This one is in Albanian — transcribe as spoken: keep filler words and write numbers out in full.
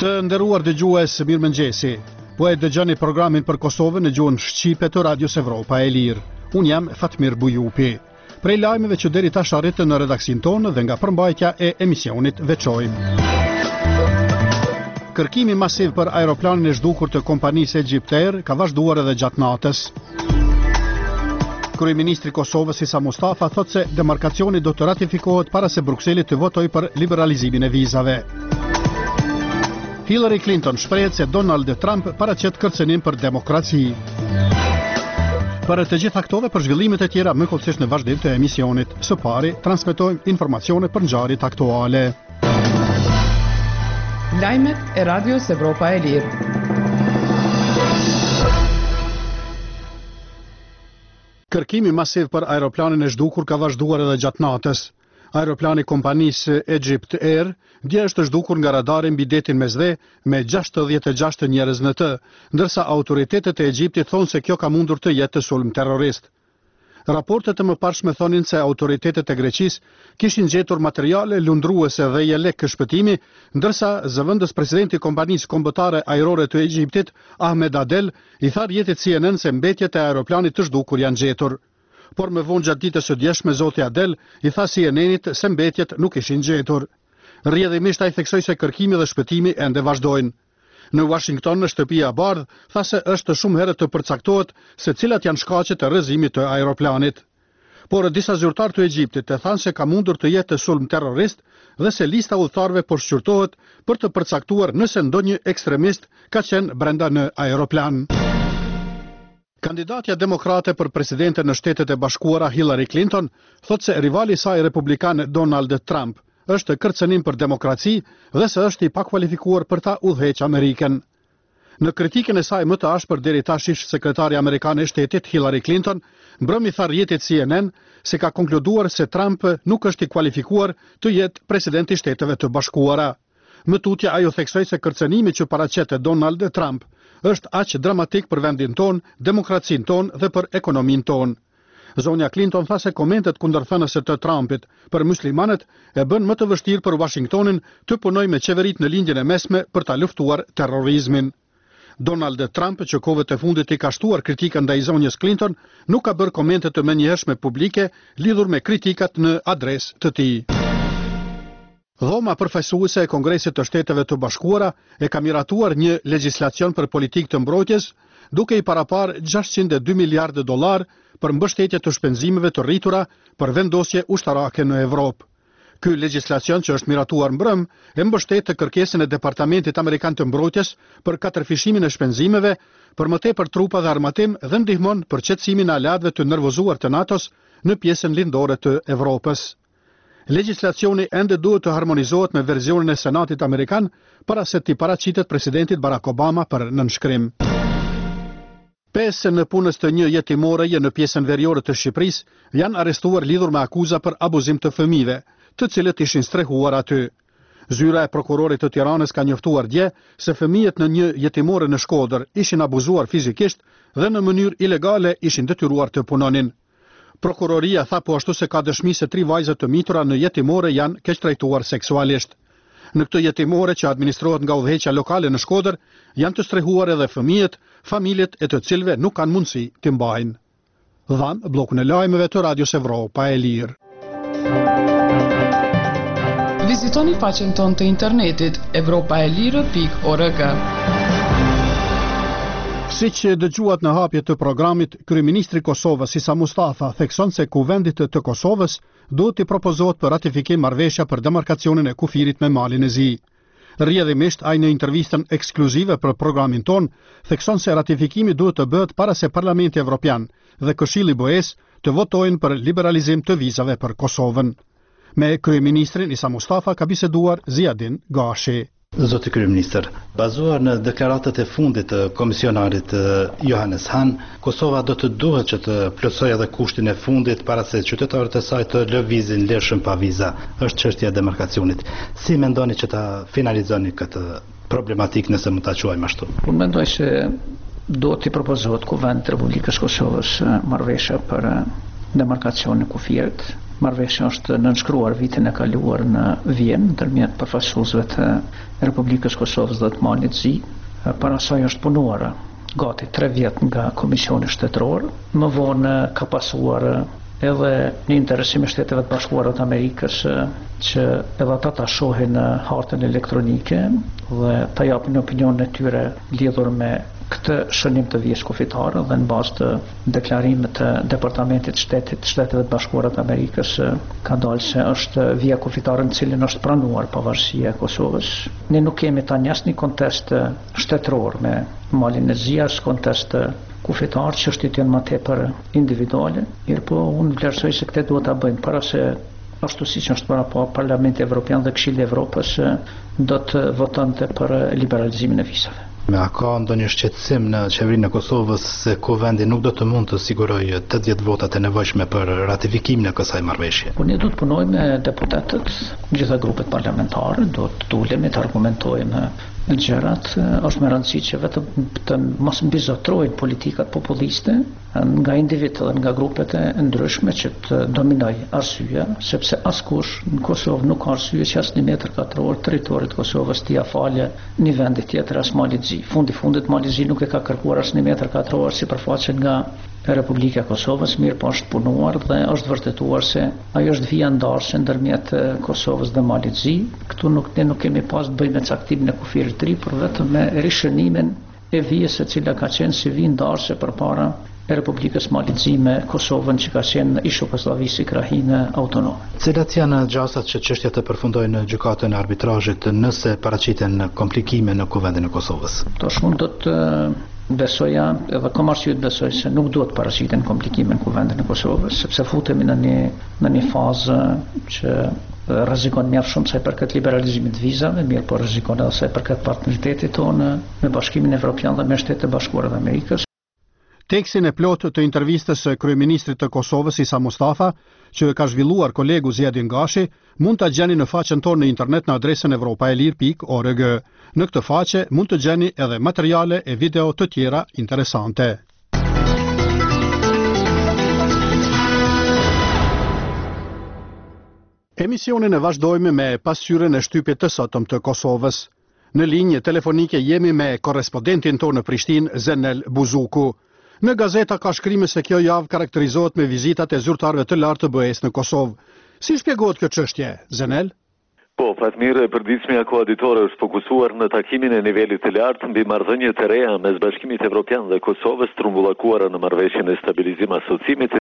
Të nderuar dëgjues, mirëmëngjesi. Po e dëgjoni programin për Kosovën në gjuhën shqipe të Radios Evropa e Lirë. Unë jam Fatmir Bujupi. Prej lajmeve që deri tash arritën në redaksin tonë dhe nga përmbajtja e emisionit veçojmë. Kërkimi masiv për aeroplanin e zhdukur të kompanisë Egypt Air ka vazhduar edhe gjatë natës. Kryeministri i Kosovës Isa Mustafa thotë se demarkacioni do të ratifikohet para se Brukseli të votojë për liberalizimin e vizave. Hillary Clinton shprehet se Donald Trump paraqet kërcënim për demokraci. Për të gjitha këto dhe për zhvillimet e tjera më kollësisht në vazhdim të emisionit. Së pari, transmetojmë informacione për ngjarjet aktuale. Lajmet e Radios Evropa e Lirë. Kërkimi masiv për aeroplanin e zhdukur ka vazhduar edhe gjatë natës. Aeroplani kompanisë Egypt Air dje është zhdukur nga radari mbi detin Mesdhe me gjashtëdhjetë e gjashtë njerëz në të, ndërsa autoritetet e Egjiptit thonë se kjo ka mundur të jetë sulm terrorist. Raportet e mëparshme thonin se autoritetet e Greqisë kishin gjetur materiale lundruese dhe jelek shpëtimi, ndërsa zëvendës presidenti i kompanisë kombëtare ajrore të Egjiptit, Ahmed Adel, i tha rrjetit C N N se mbetjet e aeroplanit të zhdukur janë gjetur. Por më vonë gjatë ditës së djeshme zoti Adel i tha C N N-it se mbetjet nuk ishin gjetur. Rrjedhimisht ai theksoi se kërkimi dhe shpëtimi ende vazhdojnë. Në Washington, në shtëpia e Bardh, tha se është shumë herët të përcaktohet se cilat janë shkaqet e rrëzimit të aeroplanit. Por disa zyrtar të Egjiptit e thanë se ka mundur të jetë sulm terrorist dhe se lista udhëtarëve po shqyrtohet për të përcaktuar nëse ndonjë ekstremist ka qenë brenda në aeroplan. Kandidatja demokrate për presidente në Shtetet e Bashkuara Hillary Clinton thotë se rivali i saj republikan Donald Trump është kërcënim për demokraci dhe se është i pakualifikuar për ta udhëheqë Amerikën. Në kritikën e saj më të ashpër deri tash ish sekretari amerikan e shtetit Hillary Clinton mbrëmi tha rrjetit C N N se ka konkluduar se Trump nuk është i kualifikuar të jetë president i Shteteve të Bashkuara. Më tutje ajo theksoi se kërcënimi që paraqet Donald Trump është aq dramatik për vendin ton, demokracinë ton dhe për ekonominë ton. Zonja Clinton tha se komentet kundërthënëse të Trumpit për muslimanët e bën më të vështirë për Washingtonin të punojë me qeveritë në lindjen e mesme për ta luftuar terrorizmin. Donald Trump, që kohët e fundit i ka shtuar kritikën ndaj zonjës Clinton, nuk ka bërë komente të menjëhershme publike lidhur me kritikat në adresë të tij. Dhoma përfaqësuese e Kongresit të Shteteve të Bashkuara e ka miratuar një legjislacion për politikë të mbrojtjes, duke i parapar gjashtëqind e dy miliardë dollar për mbështetje të shpenzimeve të rritura për vendosje ushtarake në Evropë. Ky legjislacion që është miratuar mbrëm e mbështet të kërkesën e Departamentit Amerikan të Mbrojtjes për katërfishimin e shpenzimeve, për më tepër trupa dhe armatim dhe ndihmon për qetësimin e aleatëve të nervozuar të NATO-s në pjesën lindore të Evropës. Legjislacioni ende duhet të harmonizohet me versionin e Senatit Amerikan para se t'i paraqitet presidentit Barack Obama për nënshkrim. Pesë në punës të një jetimore në pjesën veriore të Shqipërisë janë arrestuar lidhur me akuza për abuzim të fëmijëve, të cilët ishin strehuar aty. Zyra e prokurorit të Tiranës ka njoftuar dje se fëmijët në një jetimore në Shkodër ishin abuzuar fizikisht dhe në mënyrë ilegale ishin detyruar të punonin. Prokuroria tha po ashtu se ka dëshmi se tri vajzat të mitura në jetimore janë keqtrajtuar seksualisht. Në këtë jetimore që administrohet nga udhëheqja lokale në Shkodër, janë të strehuar edhe fëmijët, familjet e të cilëve nuk kanë mundësi të mbajnë. Dhan bllokun e lajmeve të Radios Evropa e Lirë. Vizitoni faqen tonë të internetit evropaelire pikë org. Siç dëgjuat në hapje të programit, kryeministri i Kosovës Isa Mustafa thekson se kuvendit të Kosovës duhet të propozohet për ratifikim marrëveshja për demarkacionin e kufirit me Malin e Zi. Rrjedhimisht ai në intervistën ekskluzive për programin ton thekson se ratifikimi duhet të bëhet para se Parlamenti Evropian dhe Këshilli B E S të votojnë për liberalizim të vizave për Kosovën. Me kryeministrin Isa Mustafa ka biseduar Ziadin Gashi. Zoti kryeministër, bazuar në deklaratat e fundit të komisionarit Johannes Hahn, Kosova do të duhet që të plotësojë edhe kushtin e fundit para se qytetarët e saj të lëvizin lirshëm pa viza. Është çështja e demarkacionit. Si mendoni që ta finalizoni këtë problematikë nëse mund ta quajmë ashtu? Unë mendoj se do të propozohet Kuvendit të Republikës Kosovës marrëveshje për demarkacion në kufirit. Marrëveshja është nënshkruar vitin e kaluar në Vjenë ndërmjet përfaqësuesve të Republikës Kosovës dhe të Malit Zi. Para saj është punuar gati tre vjet nga Komisioni Shtetëror. Më vonë ka pasuar edhe një interesim e Shteteve të Bashkuara të Amerikës që edhe ata ta shohin në hartën elektronike dhe ta japin opinionin e tyre lidhur me këtë shënim të vijës kufitare dhe në bazë të deklarimit të Departamentit Shtetit Shteteve të Bashkuara të Amerikës ka dalë se është vija kufitare në cilën është pranuar pavarësia e Kosovës. Ne nuk kemi tani asnjë kontest shtetëror me Malin e Zi, as kontest kufitar, çështjet janë më tepër individuale. Mirë po, unë vlerësoj se këtë duhet ta bëjmë para se ashtu siç është para po Parlamenti Evropian dhe Këshilli i Evropës do të votonte për liberalizimin e vizave. Me a ka ndonjë shqetësim në qeverinë e Kosovës se kuvendi nuk do të mund të sigurojë tetëdhjetë votat e nevojshme për ratifikimin e kësaj marrëveshje? Po ne do të punojmë me deputetët, gjitha grupet parlamentare, do të ulemi të argumentojmë gjërat. Është me rëndësi që vetëm të mos mbizotrojnë politikat populiste nga individ dhe nga grupet e ndryshme që të dominoj arsyeja, sepse askush në Kosovë nuk ka arsye që as një metër katror territorit të Kosovës t'i falë një vendi tjetër as Malit Zi. Fundi fundit Mali Zi nuk e ka kërkuar as një metër katror sipërfaqe nga Republika e Kosovës, mirë po është punuar dhe është vërtetuar se ajo është vija ndarëse ndërmjet Kosovës dhe Malit Zi. Këtu nuk ne nuk kemi pas të bëjmë me caktimin e kufirit të ri, por vetëm me rishënimin e vijës e cila ka qenë si vijë ndarëse përpara e Republikës Malit Zi me Kosovën që ka qenë ish Jugosllavisë krahine autonome. Cilat janë gjasat që çështja të përfundojë në gjykatën e arbitrazhit nëse paraqiten komplikime në kuvendin e Kosovës? Tash unë do të besoja edhe kam arsye të besoj se nuk duhet paraqiten komplikime në kuvendin e Kosovës, sepse futemi në një në një fazë që rrezikon mjaft shumë sa i përket liberalizimit të vizave, mirë po rrezikon edhe sa i përket partneritetit tonë me Bashkimin Evropian dhe me Shtetet e Bashkuara të Amerikës. Tekstin e plotë të intervistës së kryeministrit të Kosovës Isa Mustafa, që ka zhvilluar kolegu Zjedin Gashi, mund ta gjeni në faqen tonë në internet në adresën evropaelir pikë org. Në këtë faqe mund të gjeni edhe materiale e video të tjera interesante. Emisionin e vazhdojmë me pasqyrën e shtypit të sotëm të Kosovës. Në linjë telefonike jemi me korrespondentin tonë në Prishtinë, Zenel Buzuku. Në gazeta ka shkrime se kjo javë karakterizohet me vizitat e zyrtarëve të lartë të B E S në Kosovë. Si shpjegohet kjo çështje, Zenel? Po, Fatmir, e përditshmja koaditore është fokusuar në takimin e nivelit të lartë mbi marrëdhëniet e reja mes Bashkimit Evropian dhe Kosovës, trumbullakuara në marrëveshjen e stabilizim asociimit